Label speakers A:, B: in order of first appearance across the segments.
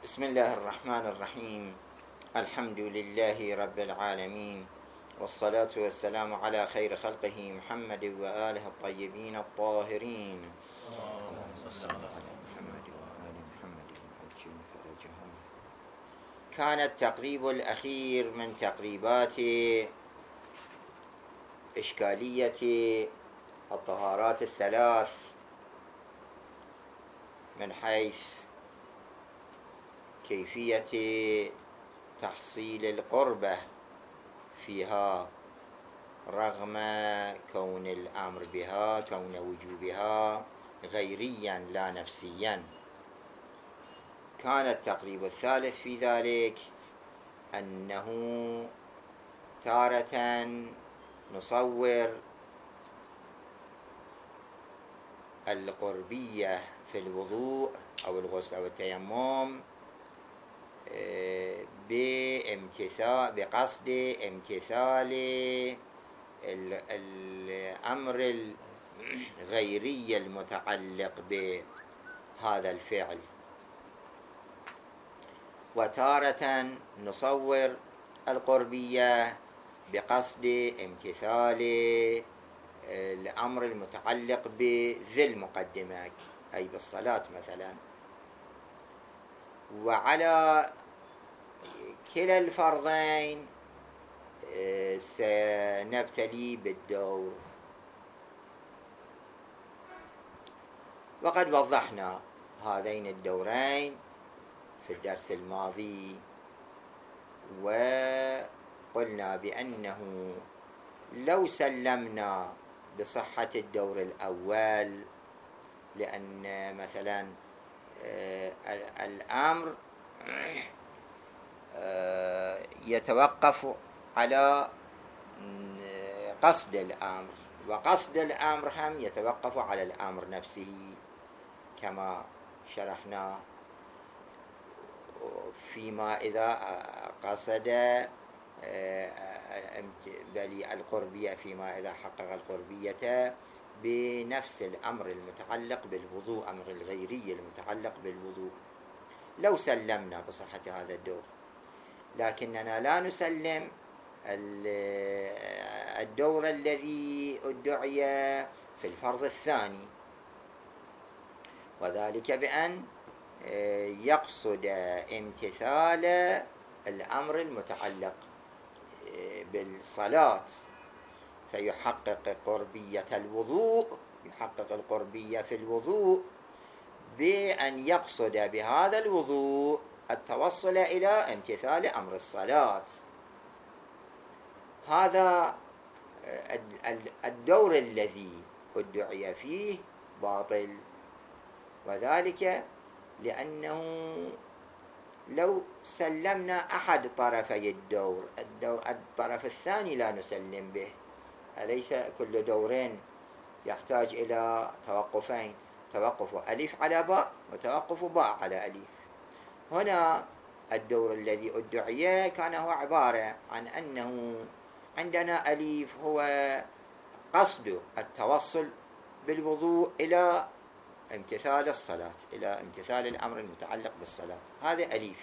A: بسم الله الرحمن الرحيم. الحمد لله رب العالمين، والصلاة والسلام على خير خلقه محمد وآله الطيبين الطاهرين. اللهم صل على محمد وآل محمد وعجل فرجهم. كان التقريب الأخير من تقريبات إشكالية الطهارات الثلاث من حيث كيفية تحصيل القربة فيها رغم كون الأمر بها، كون وجوبها غيريا لا نفسيا. كان التقريب الثالث في ذلك أنه تارة نصور القربية في الوضوء أو الغسل أو التيمم بقصد امتثال الأمر الغيري المتعلق بهذا الفعل، وتارة نصور القربية بقصد امتثال الأمر المتعلق بذي المقدمة، أي بالصلاة مثلا. وعلى كلا الفرضين سنبتلي بالدور، وقد وضحنا هذين الدورين في الدرس الماضي، وقلنا بأنه لو سلمنا بصحة الدور الأول، لأن مثلا الأمر يتوقف على قصد الأمر، وقصد الأمر هم يتوقف على الأمر نفسه كما شرحنا. فيما إذا قصد القربية، فيما إذا حقق القربية بنفس الأمر المتعلق بالوضوء، أمر الغيري المتعلق بالوضوء، لو سلمنا بصحة هذا الدور. لكننا لا نسلم الدور الذي ادعي في الفرض الثاني، وذلك بأن يقصد امتثال الأمر المتعلق بالصلاة، فيحقق قربية الوضوء، يحقق القربية في الوضوء بأن يقصد بهذا الوضوء التوصل إلى امتثال أمر الصلاة. هذا الدور الذي ادعي فيه باطل، وذلك لأنه لو سلمنا أحد طرفي الدور، الطرف الثاني لا نسلم به. أليس كل دورين يحتاج إلى توقفين، توقف ألف على باء وتوقف باء على ألف. هنا الدور الذي ادعي كان هو عبارة عن أنه عندنا ألف هو قصد التوصل بالوضوء إلى امتثال الصلاة، إلى امتثال الأمر المتعلق بالصلاة، هذا ألف.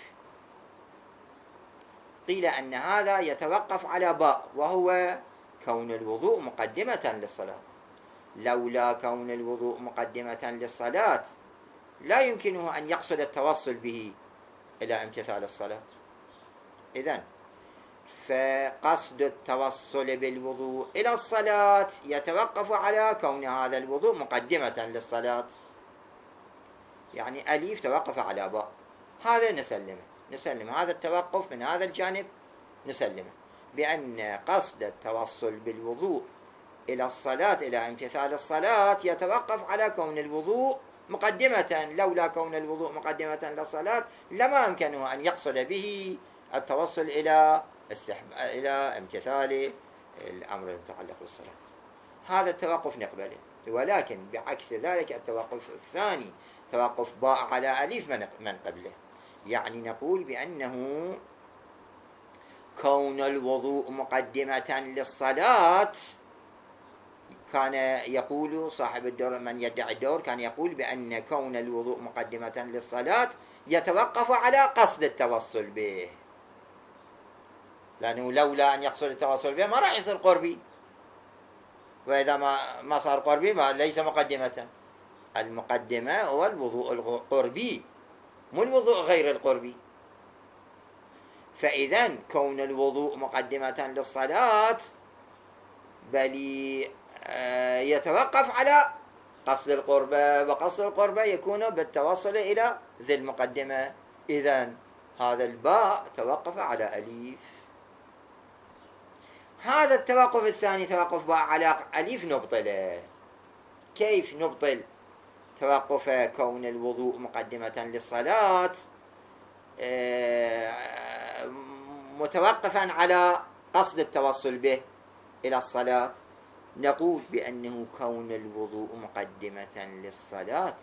A: قيل أن هذا يتوقف على باء، وهو كون الوضوء مقدمة للصلاة. لولا كون الوضوء مقدمة للصلاة لا يمكنه أن يقصد التوصل به إلى امتثال الصلاة. إذن فقصد التوصل بالوضوء إلى الصلاة يتوقف على كون هذا الوضوء مقدمة للصلاة، يعني أليف توقف على باء، هذا نسلم هذا التوقف من هذا الجانب، نسلمه بأن قصد التوصل بالوضوء إلى الصلاة، إلى امتثال الصلاة، يتوقف على كون الوضوء مقدمة. لولا كون الوضوء مقدمة للصلاة لما يمكنه أن يقصد به التوصل إلى امتثال الأمر المتعلق بالصلاة. هذا التوقف نقبله. ولكن بعكس ذلك التوقف الثاني، توقف باء على ألف، من قبله، يعني نقول بأنه كون الوضوء مقدمة للصلاة كان يقول صاحب الدور، من يدعي الدور كان يقول بأن كون الوضوء مقدمة للصلاة يتوقف على قصد التوصل به، لأنه لولا أن يقصد التوصل به ما راح يصير قربي، وإذا ما صار قربي ما ليس مقدمة. المقدمة هو الوضوء القربي، مو الوضوء غير القربي. فإذا كون الوضوء مقدمة للصلاة بل يتوقف على قصد القربة، وقصد القربة يكون بالتوصل إلى ذي المقدمة. إذن هذا الباء توقف على أليف. هذا التوقف الثاني توقف باء على أليف نبطله. كيف نبطل توقف كون الوضوء مقدمة للصلاة متوقفا على قصد التوصل به إلى الصلاة؟ نقول بأنه كون الوضوء مقدمة للصلاة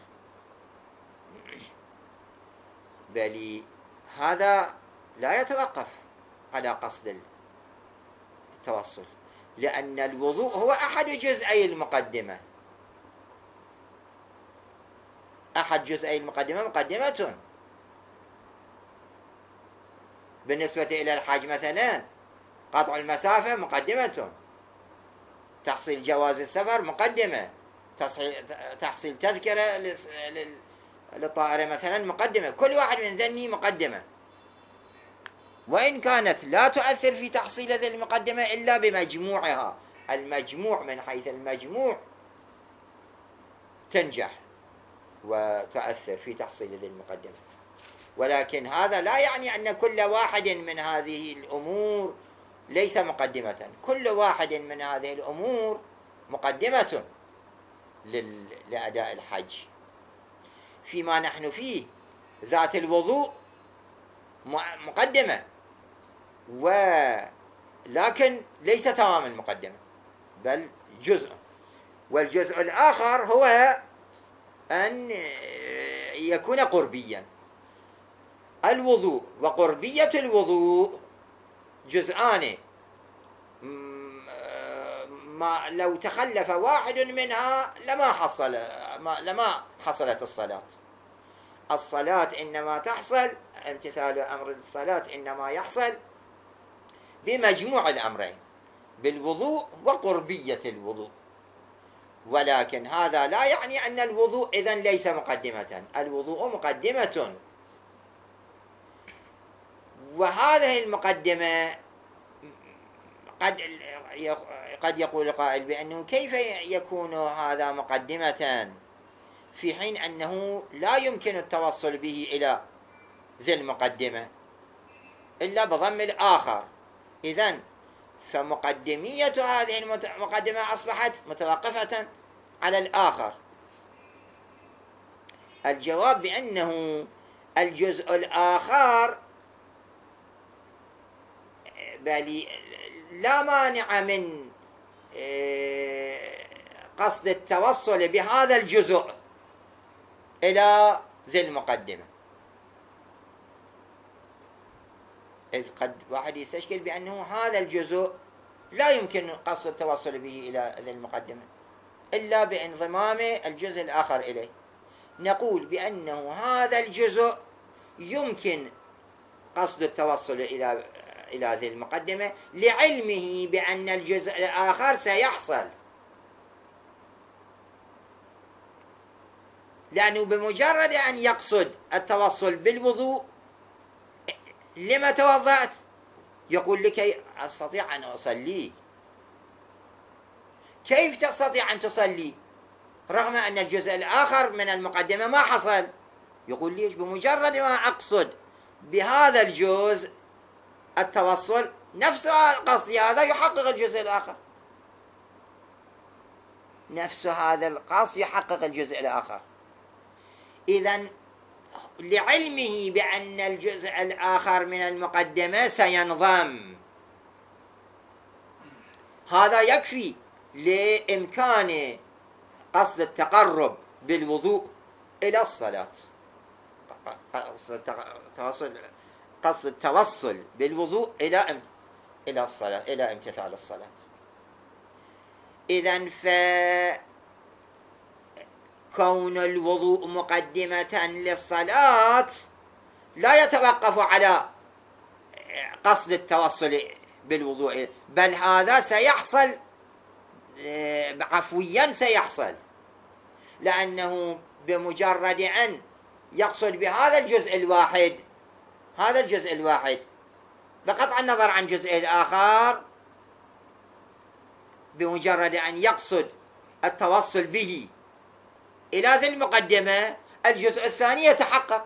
A: بل هذا لا يتوقف على قصد التوصل، لأن الوضوء هو أحد جزئي المقدمة. أحد جزئي المقدمة مقدمة. بالنسبة إلى الحج مثلا قطع المسافة مقدمة، تحصيل جواز السفر مقدمة، تحصيل تذكرة للطائرة مثلا مقدمة. كل واحد من ذني مقدمة، وإن كانت لا تؤثر في تحصيل ذي المقدمة إلا بمجموعها. المجموع من حيث المجموع تنجح وتؤثر في تحصيل ذي المقدمة، ولكن هذا لا يعني أن كل واحد من هذه الأمور ليس مقدمة. كل واحد من هذه الأمور مقدمة لأداء الحج. فيما نحن فيه ذات الوضوء مقدمة، ولكن ليس تمام المقدمة بل جزء، والجزء الآخر هو أن يكون قربيا. الوضوء وقربية الوضوء جزءان، ما لو تخلف واحد منها لما حصلت الصلاة. الصلاة إنما تحصل، امتثال أمر الصلاة إنما يحصل بمجموع الأمرين، بالوضوء وقربية الوضوء. ولكن هذا لا يعني أن الوضوء إذن ليس مقدمة. الوضوء مقدمة، وهذه المقدمة قد يقول قائل بأنه كيف يكون هذا مقدمة في حين أنه لا يمكن التوصل به إلى ذي المقدمة إلا بضم الآخر. إذن فمقدمية هذه المقدمة أصبحت متوقفة على الآخر. الجواب بأنه الجزء الآخر بل لا مانع من قصد التوصل بهذا الجزء إلى ذي المقدمة، إذ قد واحد يستشكل بأنه هذا الجزء لا يمكن قصد التوصل به إلى ذي المقدمة إلا بانضمام الجزء الآخر إليه. نقول بأنه هذا الجزء يمكن قصد التوصل إلى ذي المقدمة لعلمه بأن الجزء الآخر سيحصل، لأنه بمجرد أن يقصد التوصل بالوضوء لما توضأت يقول لكي أستطيع أن أصلي. كيف تستطيع أن تصلي رغم أن الجزء الآخر من المقدمة ما حصل؟ يقول ليش؟ بمجرد ما أقصد بهذا الجزء التوصل نفس القصد هذا يحقق الجزء الآخر، نفس هذا القصد يحقق الجزء الآخر. إذن لعلمه بأن الجزء الآخر من المقدمة سينضم، هذا يكفي لإمكان قصد التقرب بالوضوء إلى الصلاة، قصد التوصل بالوضوء إلى الصلاة، إلى امتثال الصلاة. إذن فكون الوضوء مقدمة للصلاة لا يتوقف على قصد التوصل بالوضوء، بل هذا سيحصل عفويا، سيحصل، لأنه بمجرد أن يقصد بهذا الجزء الواحد، هذا الجزء الواحد بقطع النظر عن الجزء الآخر، بمجرد أن يقصد التوصل به إلى ذي المقدمة، الجزء الثاني يتحقق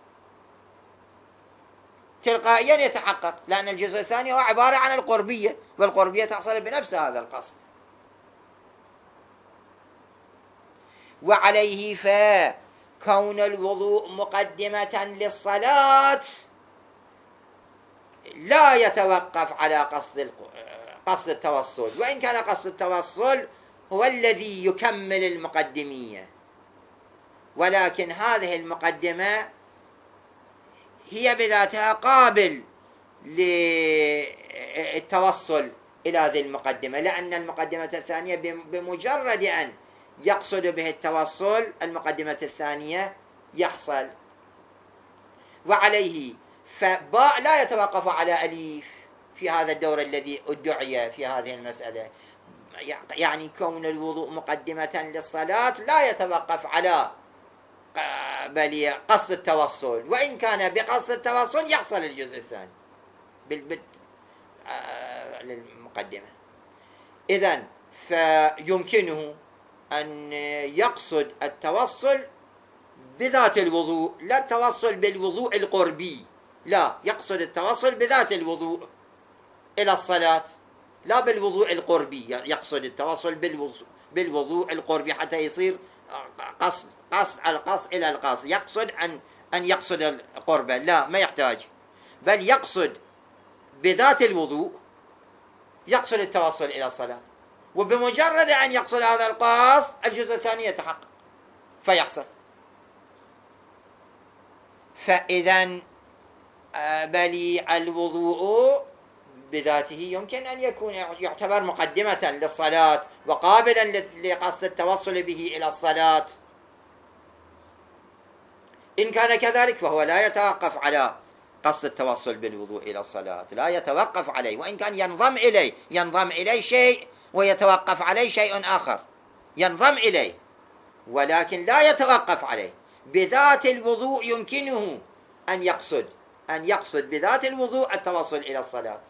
A: تلقائيا، يتحقق، لأن الجزء الثاني هو عبارة عن القربية، والقربية تحصل بنفس هذا القصد. وعليه فكون الوضوء مقدمة للصلاة لا يتوقف على قصد التوصل، وإن كان قصد التوصل هو الذي يكمل المقدمية، ولكن هذه المقدمة هي بذاتها قابل للتوصل إلى هذه المقدمة، لأن المقدمة الثانية بمجرد أن يقصد به التوصل المقدمة الثانية يحصل. وعليه فباء لا يتوقف على أليف في هذا الدور الذي ادعي في هذه المسألة، يعني كون الوضوء مقدمة للصلاة لا يتوقف على بل قصد التوصل، وإن كان بقصد التوصل يحصل الجزء الثاني بالبد للمقدمة. إذن فيمكنه أن يقصد التوصل بذات الوضوء، لا التوصل بالوضوء القربي، لا، يقصد التوصل بذات الوضوء إلى الصلاة، لا بالوضوء القربي، يقصد التوصل بالوضوء القربي حتى يصير قصد القصد إلى القصد، يقصد أن يقصد القربة، لا، ما يحتاج، بل يقصد بذات الوضوء، يقصد التوصل إلى الصلاة، وبمجرد أن يقصد هذا القصد الجزء الثاني يتحقق فيحصل. فإذا بل الوضوء بذاته يمكن أن يكون يعتبر مقدمة للصلاة وقابلا لقصد التوصل به إلى الصلاة. إن كان كذلك فهو لا يتوقف على قصد التوصل بالوضوء إلى الصلاة، لا يتوقف عليه، وإن كان ينضم إليه شيء ويتوقف عليه شيء آخر، ينضم إليه ولكن لا يتوقف عليه. بذات الوضوء يمكنه أن يقصد بذات الوضوء التوصل إلى الصلاة.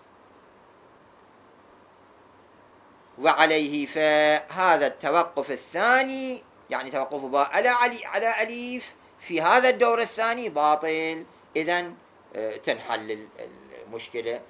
A: وعليه فهذا التوقف الثاني، يعني توقف باء على أليف في هذا الدور الثاني باطل. إذن تنحل المشكلة،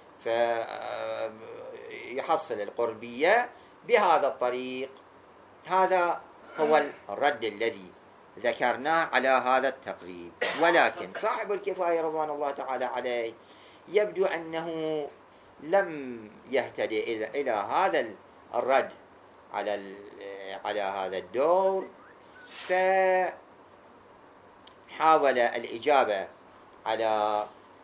A: فيحصل القربية بهذا الطريق. هذا هو الرد الذي ذكرناه على هذا التقريب. ولكن صاحب الكفاية رضوان الله تعالى عليه يبدو أنه لم يهتدي إلى هذا الرد على هذا الدور، فحاول الإجابة على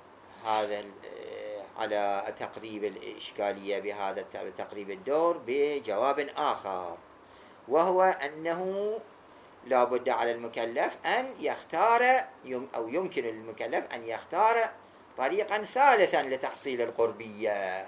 A: تقريب الإشكالية بهذا تقريب الدور بجواب آخر، وهو أنه لا بد على المكلف أن يختار، أو يمكن للمكلف أن يختار طريقا ثالثا لتحصيل القربية،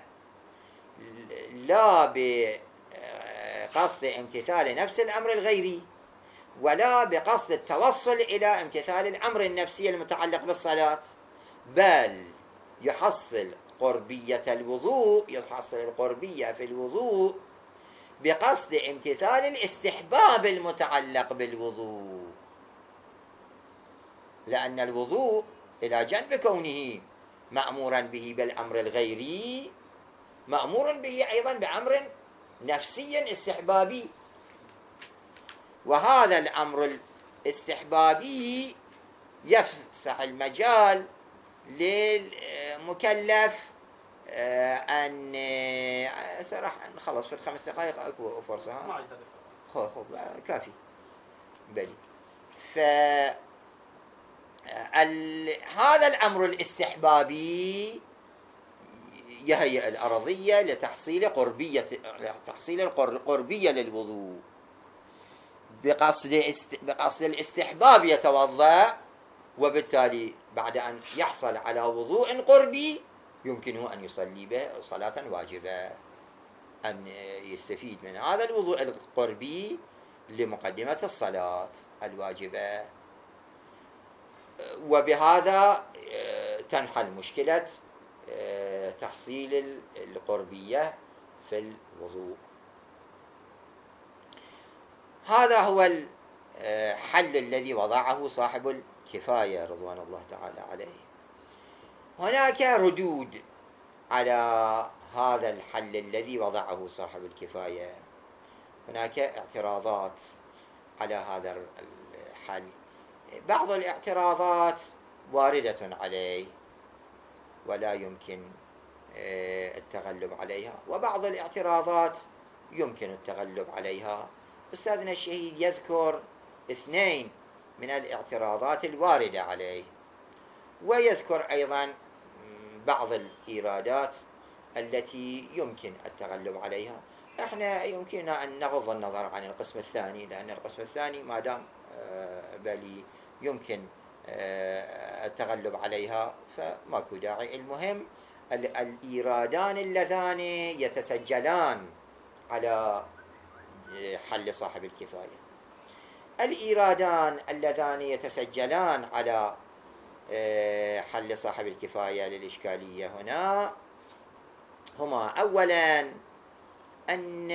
A: لا بقصد امتثال نفس الأمر الغيري، ولا بقصد التوصل إلى امتثال الأمر النفسي المتعلق بالصلاة، بل يحصل قربية الوضوء، يحصل القربية في الوضوء بقصد امتثال الاستحباب المتعلق بالوضوء، لأن الوضوء إلى جنب كونه مأمورا به بالأمر الغيري، مأمور به أيضا بأمر نفسي استحبابي، وهذا الأمر الاستحبابي يفسح المجال للمكلف أن صراحة نخلص في 5 دقائق أكو فرصة، ها؟ خو كافي بلي. هذا الأمر الاستحبابي يهيئ الأرضية لتحصيل القربية للوضوء، بقصد الاستحباب يتوضأ، وبالتالي بعد أن يحصل على وضوء قربي يمكنه أن يصلي به صلاة واجبة، أن يستفيد من هذا الوضوء القربي لمقدمة الصلاة الواجبة. وبهذا تنحل مشكلة تحصيل القربية في الوضوء. هذا هو الحل الذي وضعه صاحب الكفاية رضوان الله تعالى عليه. هناك ردود على هذا الحل الذي وضعه صاحب الكفاية، هناك اعتراضات على هذا الحل. بعض الاعتراضات واردة عليه ولا يمكن التغلب عليها، وبعض الاعتراضات يمكن التغلب عليها. أستاذنا الشهيد يذكر 2 من الاعتراضات الواردة عليه، ويذكر أيضا بعض الإيرادات التي يمكن التغلب عليها. احنا يمكننا أن نغض النظر عن القسم الثاني، لأن القسم الثاني ما دام بل يمكن التغلب عليها فماكو داعي. المهم الإيرادان اللذان يتسجلان على حل صاحب الكفاية. الإيرادان اللذان يتسجلان على حل صاحب الكفاية للإشكالية هنا هما: أولا أن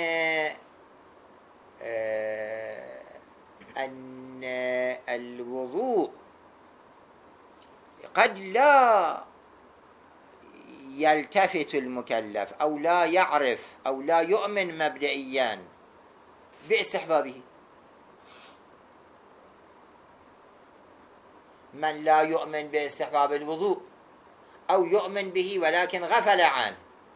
A: الوضوء قد لا يلتفت المكلف أو لا يعرف أو لا يؤمن مبدئيا باستحبابه. من لا يؤمن باستحباب الوضوء أو يؤمن به ولكن غفل عنه،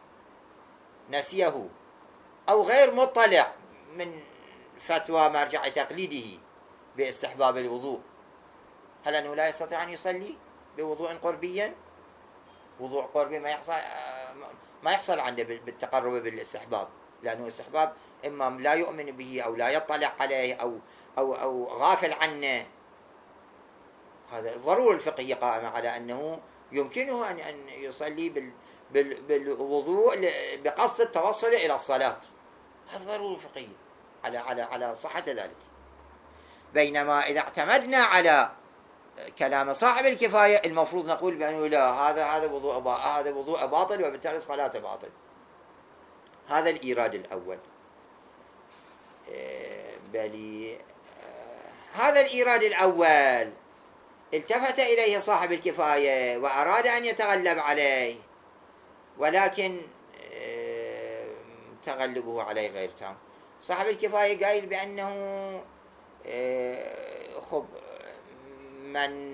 A: نسيه، أو غير مطلع من فتوى مرجع تقليده باستحباب الوضوء، هل أنه لا يستطيع أن يصلي بوضوء قربيا؟ وضوء قربي ما يحصل عنده بالتقرب بالاستحباب، لأنه استحباب إما لا يؤمن به أو لا يطلع عليه أو غافل عنه. هذا الضرورة الفقهية قائمة على أنه يمكنه أن يصلي بالوضوء بقصد التوصل إلى الصلاة. هذا ضرورة الفقهية على صحة ذلك. بينما إذا اعتمدنا على كلام صاحب الكفاية المفروض نقول بأنه لا، هذا وضوء باطل وبالتالي صلاة باطل. هذا الإيراد الأول. هذا الإيراد الأول التفت إليه صاحب الكفاية وأراد أن يتغلب عليه، ولكن تغلبه عليه غير تام. صاحب الكفاية قايل بأنه من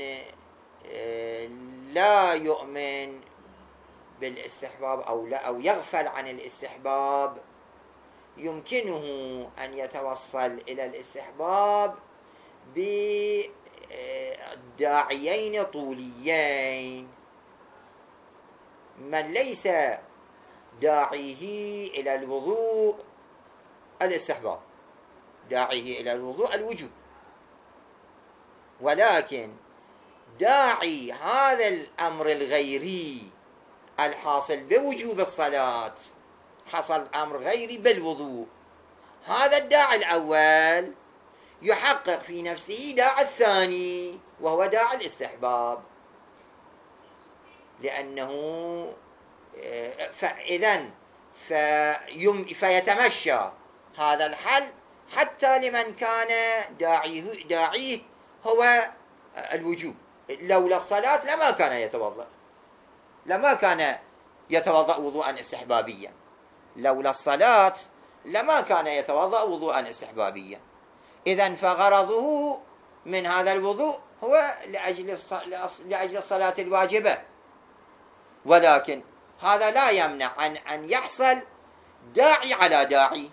A: لا يؤمن بالاستحباب أو يغفل عن الاستحباب يمكنه أن يتوصل إلى الاستحباب بداعيين طوليين. من ليس داعيه إلى الوضوء الاستحباب، داعيه إلى الوضوء الوجوب، ولكن داعي هذا الأمر الغيري الحاصل بوجوب الصلاة حصل أمر غيري بالوضوء، هذا الداعي الأول يحقق في نفسه داعي الثاني وهو داعي الاستحباب، لأنه فيتمشى هذا الحل حتى لمن كان داعيه هو الوجوب. لولا الصلاة لما كان يتوضأ وضوءا استحبابيا، لولا الصلاة لما كان يتوضأ وضوءا استحبابيا. إذن فغرضه من هذا الوضوء هو لأجل الصلاة الواجبة، ولكن هذا لا يمنع عن أن يحصل داعي على داعي.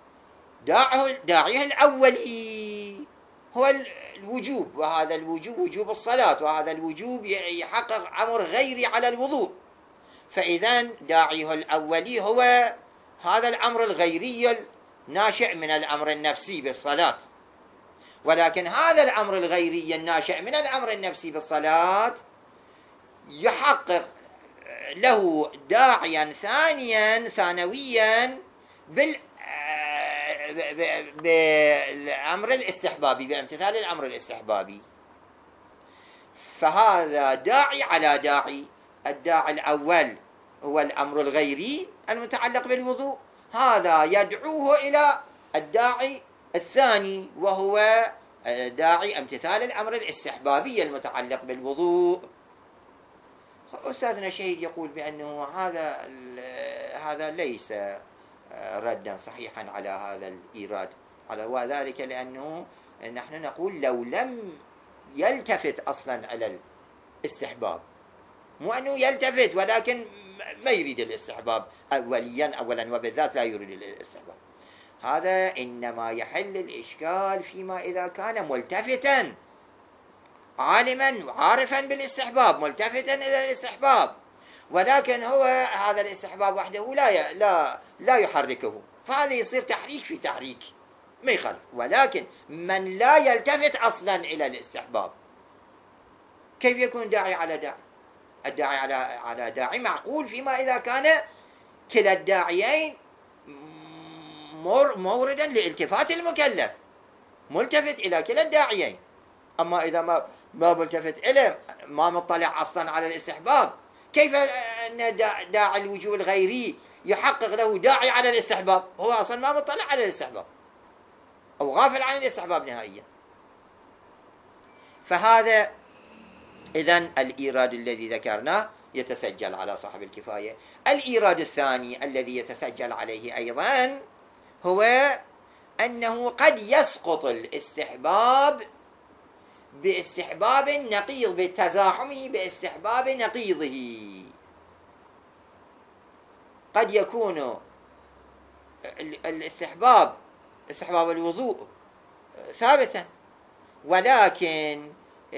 A: داعيه الأولي هو الوجوب، وهذا الوجوب وجوب الصلاة، وهذا الوجوب يحقق أمر غيري على الوضوء. فإذا داعيه الأولي هو هذا الأمر الغيري الناشئ من الأمر النفسي بالصلاة، ولكن هذا الأمر الغيري الناشئ من الأمر النفسي بالصلاة يحقق له داعيا ثانيا ثانويا بالأمر الاستحبابي، بامتثال الأمر الاستحبابي. فهذا داعي على داعي. الداعي الأول هو الأمر الغيري المتعلق بالوضوء، هذا يدعوه إلى الداعي الثاني وهو داعي امتثال الأمر الاستحبابي المتعلق بالوضوء. أستاذنا شهيد يقول بأنه هذا ليس ردا صحيحا على هذا الإيراد، وذلك لأنه نحن نقول لو لم يلتفت أصلا على الاستحباب، مو أنه يلتفت ولكن ما يريد الاستحباب أولا وبالذات لا يريد الاستحباب، هذا إنما يحل الإشكال فيما إذا كان ملتفتا عالما وعارفا بالاستحباب، ملتفتا إلى الاستحباب، ولكن هو هذا الاستحباب وحده لا يحركه، فهذا يصير تحريك في تحريك ما يخالف. ولكن من لا يلتفت أصلا إلى الاستحباب كيف يكون داعي على داعي؟ الداعي على داعي معقول فيما إذا كان كلا الداعيين موردا لالتفات المكلف، ملتفت إلى كلا الداعيين. أما إذا ما ملتفت إليه، ما مطلع أصلا على الاستحباب، كيف أن داعي الوجوب الغيري يحقق له داعي على الاستحباب؟ هو أصلا ما مطلع على الاستحباب أو غافل عن الاستحباب نهائيا. فهذا إذن الإيراد الذي ذكرناه يتسجل على صاحب الكفاية. الإيراد الثاني الذي يتسجل عليه أيضا هو أنه قد يسقط الاستحباب باستحباب نقيض، بتزاحمه باستحباب نقيضه. قد يكون استحباب الوضوء ثابتا، ولكن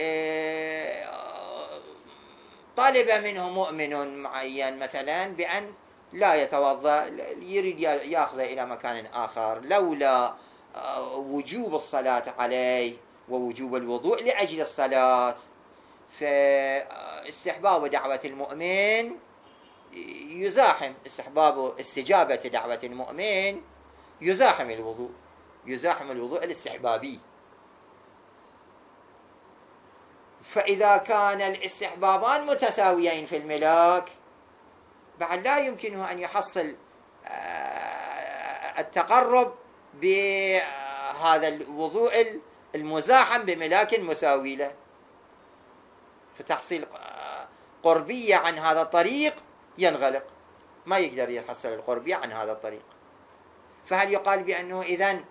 A: طلب منه مؤمن معين مثلا بأن لا يتوضأ، يريد يأخذ إلى مكان آخر، لولا وجوب الصلاة عليه ووجوب الوضوء لأجل الصلاة، فاستحباب دعوة المؤمن يزاحم استحباب استجابة دعوة المؤمن، يزاحم الوضوء الاستحبابي. فإذا كان الاستحبابان متساويين في الملاك بعد لا يمكنه أن يحصل التقرب بهذا الوضوء المزاحم بملاك مساوي له، فتحصيل قربية عن هذا الطريق ينغلق، ما يقدر يحصل القربية عن هذا الطريق. فهل يقال بأنه إذن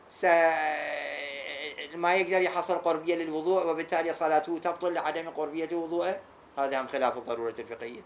A: ما يقدر يحصل قربية للوضوء وبالتالي صلاته تبطل لعدم قربية وضوءه؟ هذا هم خلاف الضرورة الفقهية.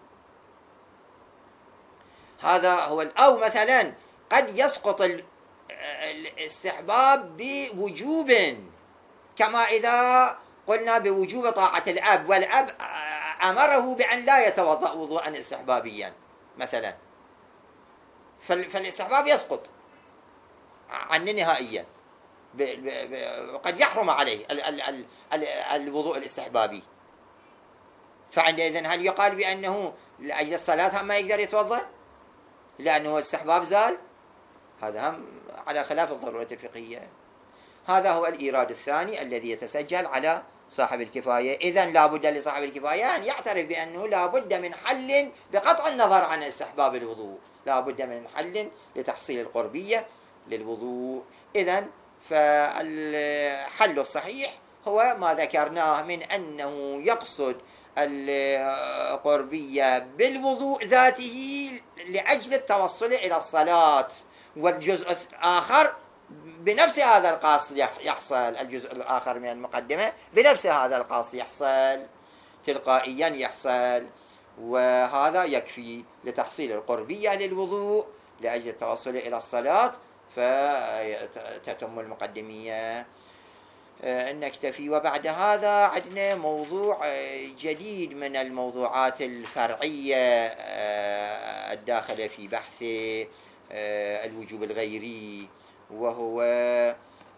A: هذا هو. أو مثلا قد يسقط الاستحباب بوجوب، كما إذا قلنا بوجوب طاعة الأب، والأب أمره بأن لا يتوضأ وضوءا استحبابيا مثلا، فالاستحباب يسقط عنه نهائيا، وقد يحرم عليه الوضوء الاستحبابي. فعندئذ هل يقال بأنه لأجل الصلاة ما يقدر يتوضأ لأنه الاستحباب زال؟ هذا هم على خلاف الضرورة الفقهية. هذا هو الإيراد الثاني الذي يتسجل على صاحب الكفاية. إذن لا بد لصاحب الكفاية أن يعترف بأنه لا بد من حل بقطع النظر عن استحباب الوضوء، لا بد من حل لتحصيل القربية للوضوء. إذن فالحل الصحيح هو ما ذكرناه من أنه يقصد القربية بالوضوء ذاته لأجل التوصل إلى الصلاة، والجزء الآخر بنفس هذا القاصد يحصل، الجزء الآخر من المقدمة بنفس هذا القاصد يحصل تلقائيا يحصل، وهذا يكفي لتحصيل القربية للوضوء لأجل التوصل إلى الصلاة، فتتم المقدمية. نكتفي. وبعد هذا عندنا موضوع جديد من الموضوعات الفرعية الداخلة في بحث الوجوب الغيري، وهو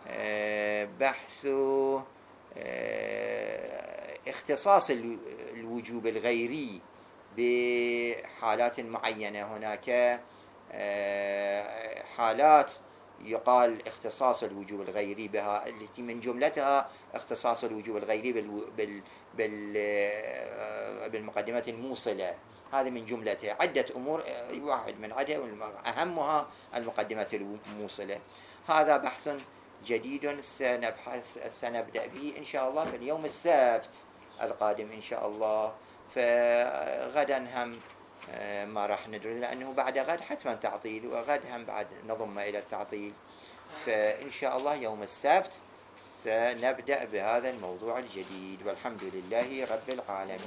A: بحث اختصاص الوجوب الغيري بحالات معينة. هناك حالات يقال اختصاص الوجوب الغيري بها، التي من جملتها اختصاص الوجوب الغيري بالمقدمة الموصلة. هذا من جملتها عدة أمور، واحد من عدة أهمها المقدمة الموصلة. هذا بحث جديد سنبدأ به إن شاء الله في اليوم السبت القادم إن شاء الله. فغدا هم ما راح ندرس، لأنه بعد غد حتما تعطيل، وغد هم بعد نضم إلى التعطيل. فإن شاء الله يوم السبت سنبدأ بهذا الموضوع الجديد، والحمد لله رب العالمين.